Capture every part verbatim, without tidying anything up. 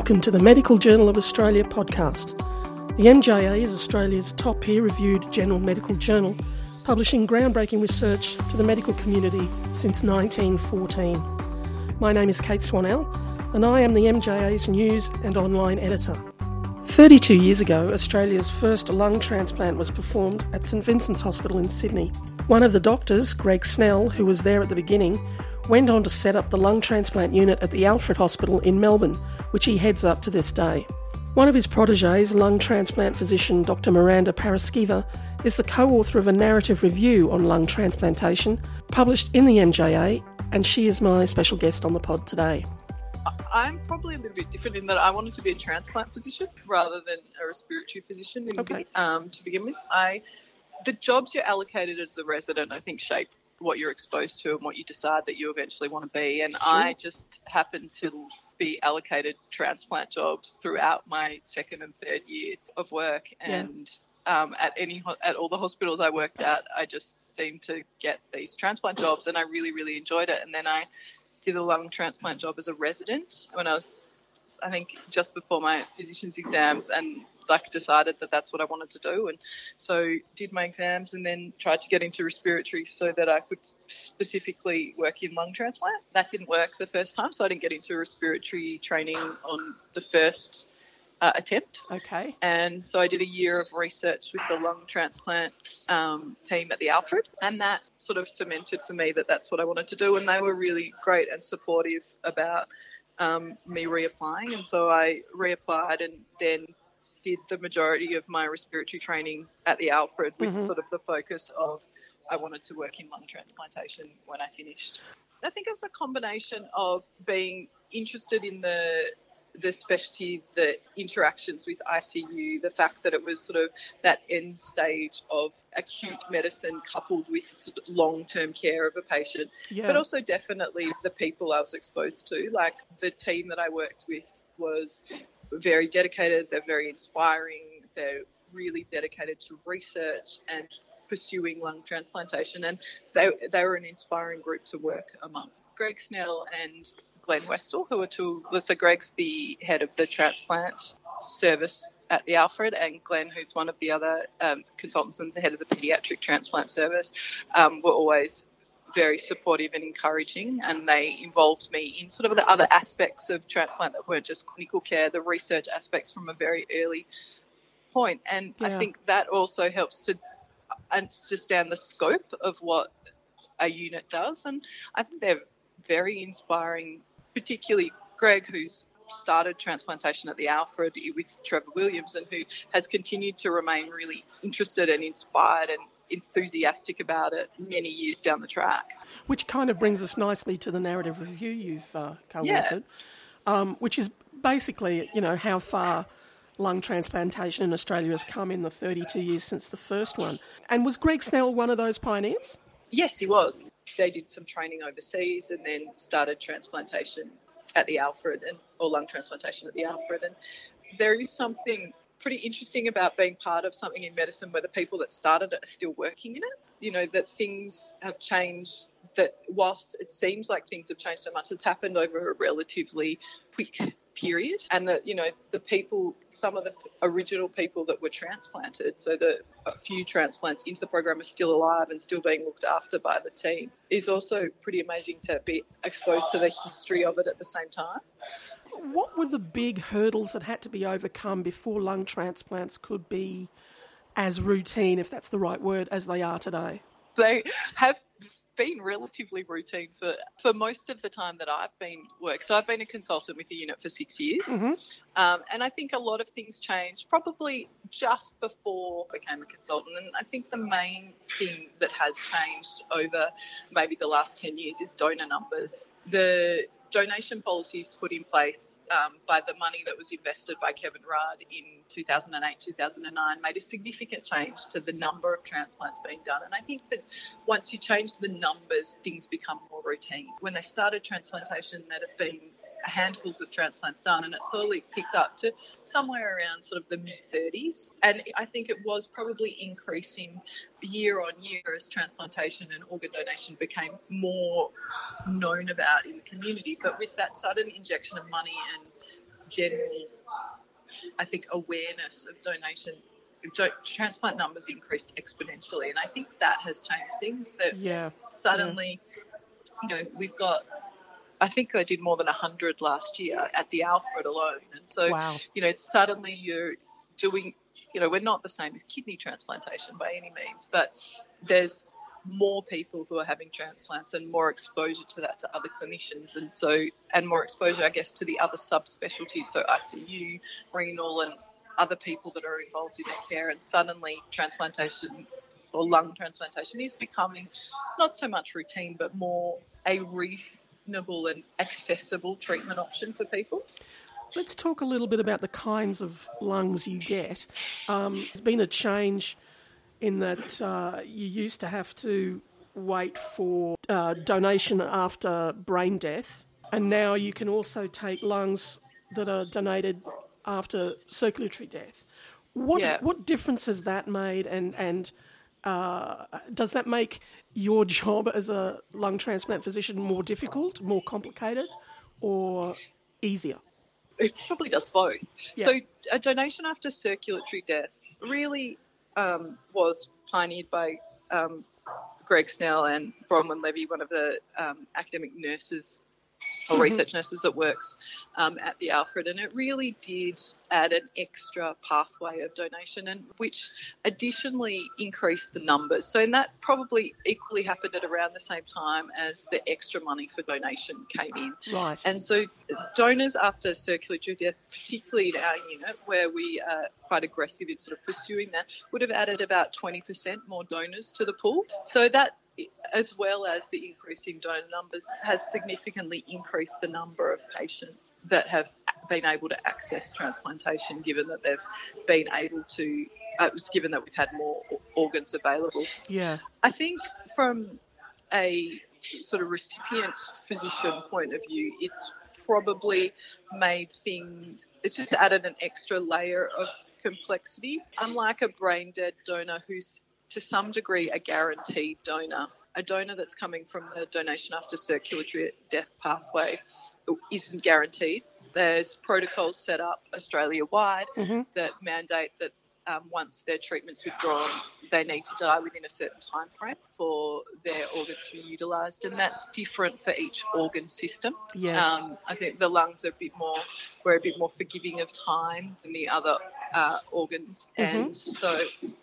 Welcome to the Medical Journal of Australia podcast. The M J A is Australia's top peer-reviewed general medical journal, publishing groundbreaking research to the medical community since nineteen fourteen. My name is Kate Swanell, and I am the M J A's news and online editor. thirty-two years ago, Australia's first lung transplant was performed at St Vincent's Hospital in Sydney. One of the doctors, Greg Snell, who was there at the beginning, went on to set up the lung transplant unit at the Alfred Hospital in Melbourne, which he heads up to this day. One of his protégés, lung transplant physician Doctor Miranda Paraskiva, is the co-author of a narrative review on lung transplantation, published in the M J A, and she is my special guest on the pod today. I'm probably a little bit different in that I wanted to be a transplant physician rather than a respiratory physician in Okay. the, um, to begin with. I, the jobs you're allocated as a resident, I think, shape what you're exposed to and what you decide that you eventually want to be. And Sure. I just happened to be allocated transplant jobs throughout my second and third year of work. And um, at any ho- at all the hospitals I worked at, I just seemed to get these transplant jobs, and I really, really enjoyed it. And then I did a lung transplant job as a resident when I was, I think, just before my physician's exams, and like decided that that's what I wanted to do. And so did my exams and then tried to get into respiratory so that I could specifically work in lung transplant. That didn't work the first time, so I didn't get into respiratory training on the first uh, attempt. Okay. And so I did a year of research with the lung transplant um, team at the Alfred, and that sort of cemented for me that that's what I wanted to do. And they were really great and supportive about um, me reapplying. And so I reapplied and then did the majority of my respiratory training at the Alfred with Mm-hmm. sort of the focus of I wanted to work in lung transplantation when I finished. I think it was a combination of being interested in the the specialty, the interactions with I C U, the fact that it was sort of that end stage of acute medicine coupled with sort of long-term care of a patient, Yeah. but also definitely the people I was exposed to. Like the team that I worked with was very dedicated, they're very inspiring, they're really dedicated to research and pursuing lung transplantation, and they they were an inspiring group to work among. Greg Snell and Glenn Westall, who are two, so Greg's the head of the transplant service at the Alfred, and Glenn, who's one of the other um, consultants and the head of the paediatric transplant service, um, were always very supportive and encouraging, and they involved me in sort of the other aspects of transplant that weren't just clinical care, the research aspects from a very early point. And Yeah. I think that also helps to understand the scope of what a unit does. And I think they're very inspiring, particularly Greg, who's started transplantation at the Alfred with Trevor Williams and who has continued to remain really interested and inspired and enthusiastic about it many years down the track. Which kind of brings us nicely to the narrative review you've uh, co-authored, Yeah. um, which is basically, you know, how far lung transplantation in Australia has come in the thirty-two years since the first one. And was Greg Snell one of those pioneers? Yes, he was. They did some training overseas and then started transplantation at the Alfred, and or lung transplantation at the Alfred. And there is something pretty interesting about being part of something in medicine where the people that started it are still working in it. You know, that things have changed, that whilst it seems like things have changed so much, it's happened over a relatively quick period, and that, you know, the people, some of the original people that were transplanted, so the a few transplants into the program are still alive and still being looked after by the team, is also pretty amazing to be exposed to the history of it at the same time. What were the big hurdles that had to be overcome before lung transplants could be as routine, if that's the right word, as they are today? They have been relatively routine for, for most of the time that I've been working. So I've been a consultant with the unit for six years. Mm-hmm. Um, and I think a lot of things changed probably just before I became a consultant. And I think the main thing that has changed over maybe the last ten years is donor numbers. The donation policies put in place um, by the money that was invested by Kevin Rudd in two thousand eight, two thousand nine made a significant change to the number of transplants being done. And I think that once you change the numbers, things become more routine. When they started transplantation, there had been handfuls of transplants done, and it slowly picked up to somewhere around sort of the mid-thirties. And I think it was probably increasing year on year as transplantation and organ donation became more known about in the community. But with that sudden injection of money and general, I think, awareness of donation. Transplant numbers increased exponentially, and I think that has changed things. That yeah. suddenly, yeah. you know, we've got, I think they did more than one hundred last year at the Alfred alone. And so, wow. you know, suddenly you're doing, you know, we're not the same as kidney transplantation by any means, but there's more people who are having transplants and more exposure to that to other clinicians. And so, and more exposure, I guess, to the other subspecialties, so I C U, renal, and other people that are involved in their care. And suddenly transplantation or lung transplantation is becoming not so much routine, but more a reasonable and accessible treatment option for people. Let's talk a little bit about the kinds of lungs you get. Um, there's been a change in that uh, you used to have to wait for uh, donation after brain death, and now you can also take lungs that are donated after circulatory death. What yeah. what difference has that made, and and uh, does that make your job as a lung transplant physician more difficult, more complicated, or easier? It probably does both. Yeah. So a donation after circulatory death really um, was pioneered by um, Greg Snell and Bronwyn Levy, one of the um, academic nurses or research nurses that works um, at the Alfred, and it really did add an extra pathway of donation, and which additionally increased the numbers. So, and that probably equally happened at around the same time as the extra money for donation came in. Right. And so donors after circulatory death, particularly in our unit, where we are quite aggressive in sort of pursuing that, would have added about twenty percent more donors to the pool. So that, as well as the increase in donor numbers, has significantly increased the number of patients that have been able to access transplantation, given that they've been able to, uh, given that we've had more organs available. Yeah. I think from a sort of recipient physician point of view, it's probably made things, it's just added an extra layer of complexity. Unlike a brain dead donor who's to some degree a guaranteed donor, a donor that's coming from the donation after circulatory death pathway isn't guaranteed. There's protocols set up Australia-wide mm-hmm. that mandate that um, once their treatment's withdrawn, they need to die within a certain time frame for their organs to be utilised, and that's different for each organ system. Yes. Um, I think the lungs are a bit more, we're a bit more forgiving of time than the other uh, organs, mm-hmm. and so...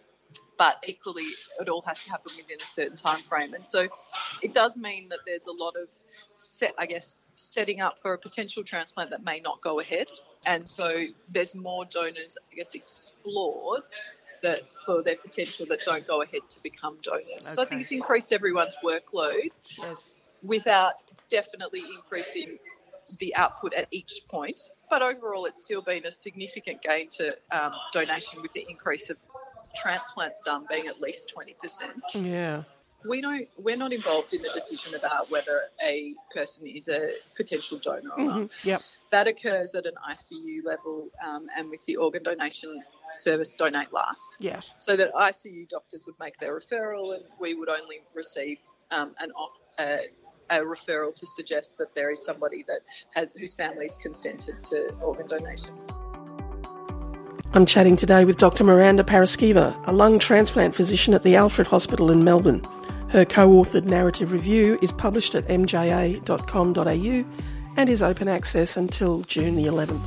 but equally it all has to happen within a certain time frame. And so it does mean that there's a lot of, set, I guess, setting up for a potential transplant that may not go ahead. And so there's more donors, I guess, explored that for their potential that don't go ahead to become donors. Okay. So I think it's increased everyone's workload yes. without definitely increasing the output at each point. But overall, it's still been a significant gain to um, donation with the increase of transplants done being at least twenty percent. Yeah. We don't, we're not involved in the decision about whether a person is a potential donor or mm-hmm. not. Yep. That occurs at an I C U level um, and with the organ donation service Donate Life. Yeah. So that I C U doctors would make their referral and we would only receive um, an uh, a referral to suggest that there is somebody that has whose family is consented to organ donation. I'm chatting today with Doctor Miranda Paraskiva, a lung transplant physician at the Alfred Hospital in Melbourne. Her co-authored narrative review is published at m j a dot com dot a u and is open access until June the eleventh.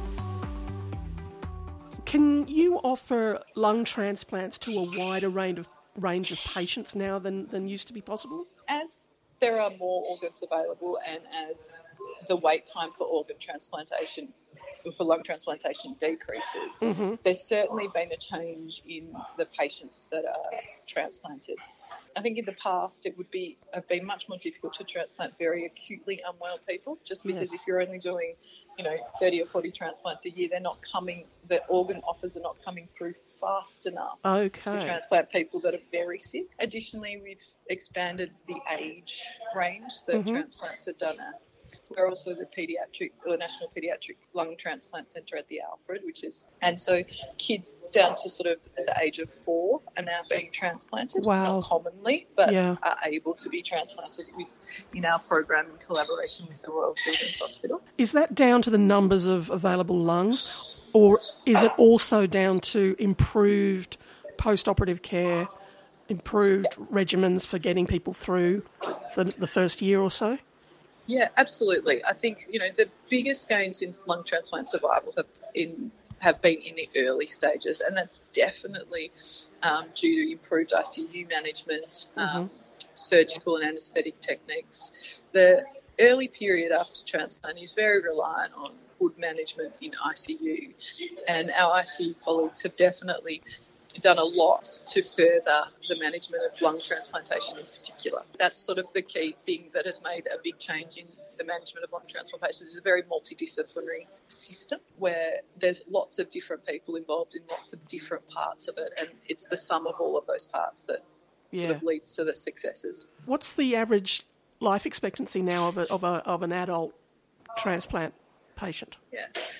Can you offer lung transplants to a wider range of range of patients now than, than used to be possible? As there are more organs available and as the wait time for organ transplantation for lung transplantation decreases, mm-hmm. there's certainly been a change in the patients that are transplanted. I think in the past it would be have been much more difficult to transplant very acutely unwell people, just because yes. if you're only doing, you know, thirty or forty transplants a year, they're not coming, the organ offers are not coming through fast enough Okay. to transplant people that are very sick. Additionally, we've expanded the age range that Mm-hmm. transplants are done at. We're also the pediatric, the National Pediatric Lung Transplant Centre at the Alfred, which is, and so kids down to sort of the age of four are now being transplanted. Wow. Not commonly, but Yeah. are able to be transplanted with, in our program in collaboration with the Royal Children's Hospital. Is that down to the numbers of available lungs, or is it also down to improved post-operative care, improved regimens for getting people through the, the first year or so? Yeah, absolutely. I think, you know, the biggest gains in lung transplant survival have in have been in the early stages, and that's definitely um, due to improved I C U management, um, Mm-hmm. surgical and anaesthetic techniques. The early period after transplant is very reliant on good management in I C U, and our I C U colleagues have definitely done a lot to further the management of lung transplantation in particular. That's sort of the key thing that has made a big change in the management of lung transplant patients. It's a very multidisciplinary system where there's lots of different people involved in lots of different parts of it, and it's the sum of all of those parts that sort Yeah. of leads to the successes. What's the average life expectancy now of a, of a, of an adult transplant patient? Yeah.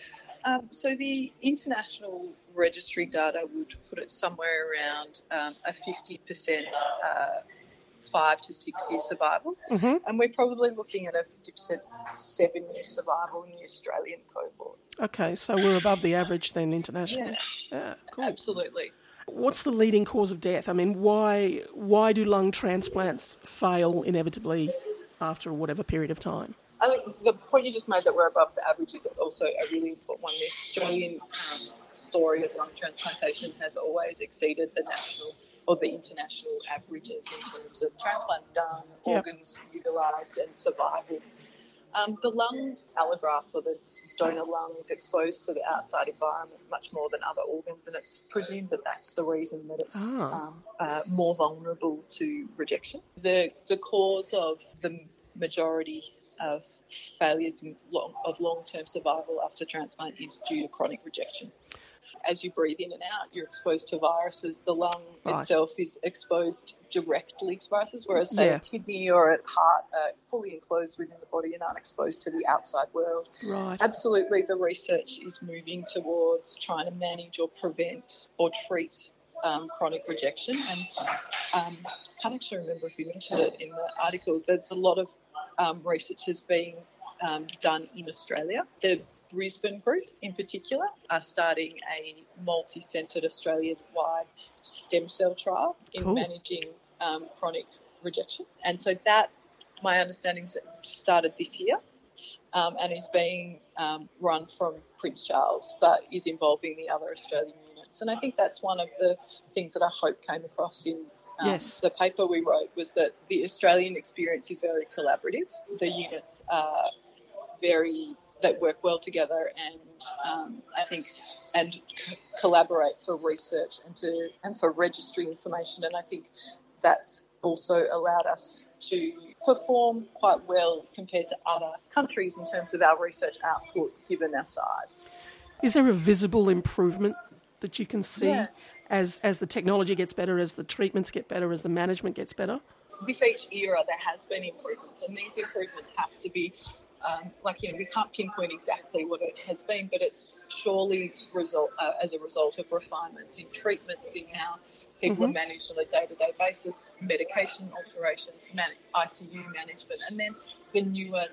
Um, so the international registry data would put it somewhere around um, a fifty percent uh, five to six year survival. Mm-hmm. And we're probably looking at a fifty percent seven year survival in the Australian cohort. Okay, so we're above the average then internationally. Yeah, Yeah, cool. absolutely. What's the leading cause of death? I mean, why why do lung transplants fail inevitably after whatever period of time? I think the point you just made that we're above the average is also a really important one. The Australian um, story of lung transplantation has always exceeded the national or the international averages in terms of transplants done, Yep. organs utilised and survival. Um, the lung allograft or the donor lung is exposed to the outside environment much more than other organs, and it's presumed that that's the reason that it's Ah. um, uh, more vulnerable to rejection. The, the cause of the majority of failures in long, of long-term survival after transplant is due to chronic rejection. As you breathe in and out, you're exposed to viruses. The lung Right. itself is exposed directly to viruses, whereas say Yeah. a kidney or a heart are fully enclosed within the body and aren't exposed to the outside world. Right. Absolutely, the research is moving towards trying to manage or prevent or treat um, chronic rejection. And um, I can't actually remember if you mentioned it in the article. There's a lot of um, research has been um, done in Australia. The Brisbane group in particular are starting a multi-centred Australian-wide stem cell trial in Cool. managing um, chronic rejection. And so that, my understanding is, it started this year um, and is being um, run from Prince Charles, but is involving the other Australian units. And I think that's one of the things that I hope came across in Um, Yes. the paper we wrote, was that the Australian experience is very collaborative. The units are very, that work well together and um, I think, and c- collaborate for research and to and for registry information. And I think that's also allowed us to perform quite well compared to other countries in terms of our research output, given our size. Is there a visible improvement that you can see Yeah. as as the technology gets better, as the treatments get better, as the management gets better? With each era, there has been improvements, and these improvements have to be, um, like, you know, we can't pinpoint exactly what it has been, but it's surely result uh, as a result of refinements in treatments, in how people Mhm. are managed on a day-to-day basis, medication alterations, man- I C U management, and then the newer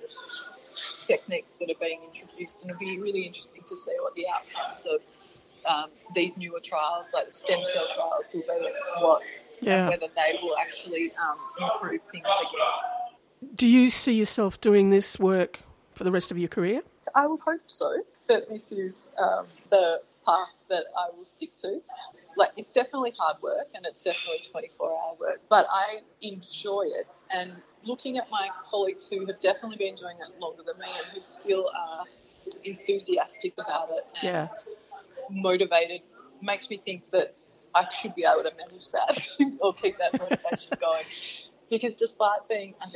techniques that are being introduced. And it'll be really interesting to see what the outcomes of um, these newer trials, like the stem cell trials, will be, what Yeah. and whether they will actually um, improve things again. Do you see yourself doing this work for the rest of your career? I would hope so, that this is um, the path that I will stick to. Like, it's definitely hard work and it's definitely twenty-four hour work, but I enjoy it. And looking at my colleagues who have definitely been doing it longer than me and who still are enthusiastic about it and Yeah. motivated makes me think that I should be able to manage that or keep that motivation going. Because despite being, I think,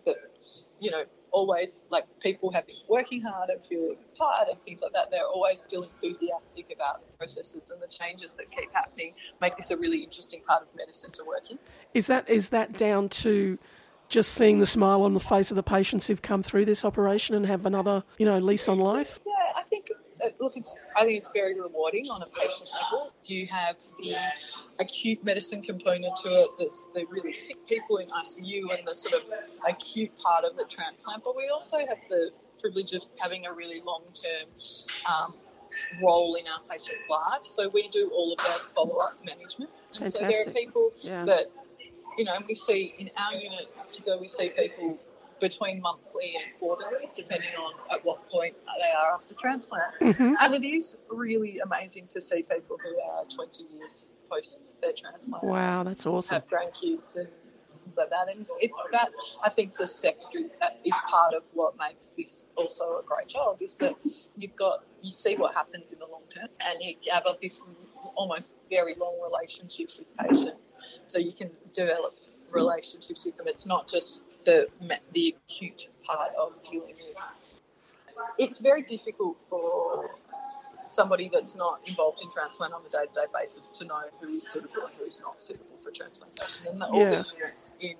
that, you know, always, like, people have been working hard and feeling tired and things like that, they're always still enthusiastic about the processes and the changes that keep happening make this a really interesting part of medicine to work in. Is that is that down to just seeing the smile on the face of the patients who've come through this operation and have another, you know, lease on life? Yeah, I think, uh, look, it's, I think it's very rewarding on a patient level. You have the acute medicine component to it, there's the really sick people in I C U and the sort of acute part of the transplant, but we also have the privilege of having a really long-term um, role in our patients' lives. So we do all of their follow-up management. And Fantastic. So there are people yeah. that, you know, we see in our unit, particularly we see people between monthly and quarterly, depending on at what point they are after transplant. Mm-hmm. And it is really amazing to see people who are twenty years post their transplant. Wow, that's awesome. Have grandkids and things like that. And it's that, I think, is a sector that is part of what makes this also a great job, is that you've got, you see what happens in the long term and you have this almost very long relationship with patients. So you can develop relationships with them. It's not just the the acute part of dealing with. It's very difficult for somebody that's not involved in transplant on a day-to-day basis to know who's suitable and who's not suitable for transplantation. And the, all Yeah. the units in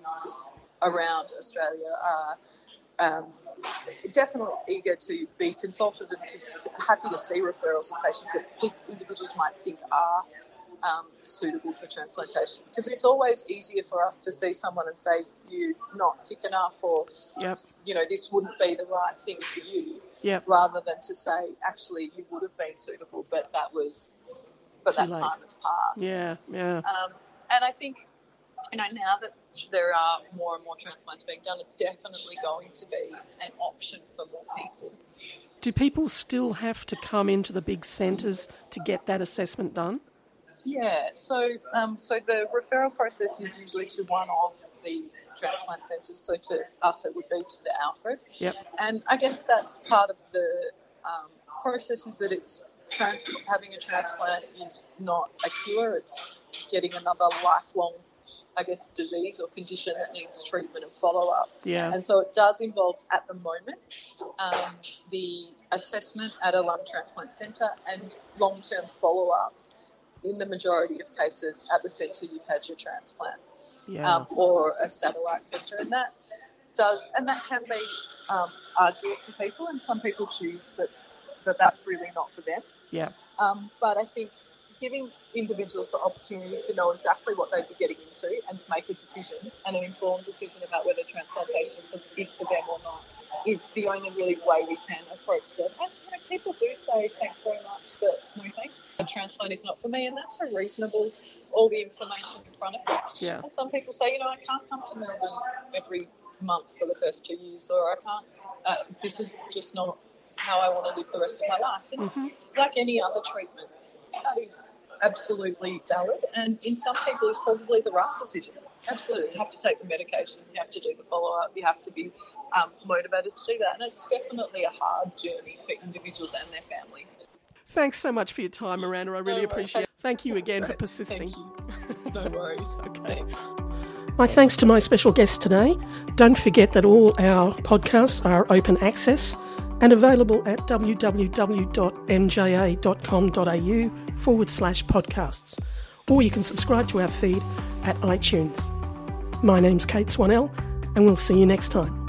around Australia are um, definitely eager to be consulted and to, happy to see referrals of patients that individuals might think are Um, suitable for transplantation, because it's always easier for us to see someone and say you're not sick enough, or Yep. you know, this wouldn't be the right thing for you, Yep. rather than to say actually you would have been suitable, but that was but Too that late. time has passed. Yeah, yeah. Um, and I think, you know, now that there are more and more transplants being done, it's definitely going to be an option for more people. Do people still have to come into the big centres to get that assessment done? Yeah, so um, so the referral process is usually to one of the transplant centres. So to us, it would be to the Alfred. Yep. And I guess that's part of the um, process, is that it's trans- having a transplant is not a cure. It's getting another lifelong, I guess, disease or condition that needs treatment and follow-up. Yeah. And so it does involve, at the moment, um, the assessment at a lung transplant centre and long-term follow-up in the majority of cases at the centre you've had your transplant, Yeah. um, or a satellite centre, and that does, and that can be um, arduous for people, and some people choose that, that that's really not for them. Yeah. Um, but I think giving individuals the opportunity to know exactly what they'd be getting into and to make a decision, and an informed decision about whether transplantation is for them or not, is the only really way we can approach them. And you know, people do say thanks very much, but no thanks. A transplant is not for me, and that's a reasonable, all the information in front of them. Yeah. And some people say, you know, I can't come to Melbourne every month for the first two years, or I can't, uh, this is just not how I want to live the rest of my life. And Mm-hmm. like any other treatment, that is absolutely valid, and in some people is probably the right decision. Absolutely. You have to take the medication, you have to do the follow-up, you have to be um, motivated to do that, and it's definitely a hard journey for individuals and their families. Thanks so much for your time, Miranda. I really No appreciate it. Thank you again for Great. persisting. Thank you. No worries. Okay. Thanks. My thanks to my special guest today. Don't forget that all our podcasts are open access and available at www.mja.com.au forward slash podcasts. Or you can subscribe to our feed at iTunes. My name's Kate Swanell, and we'll see you next time.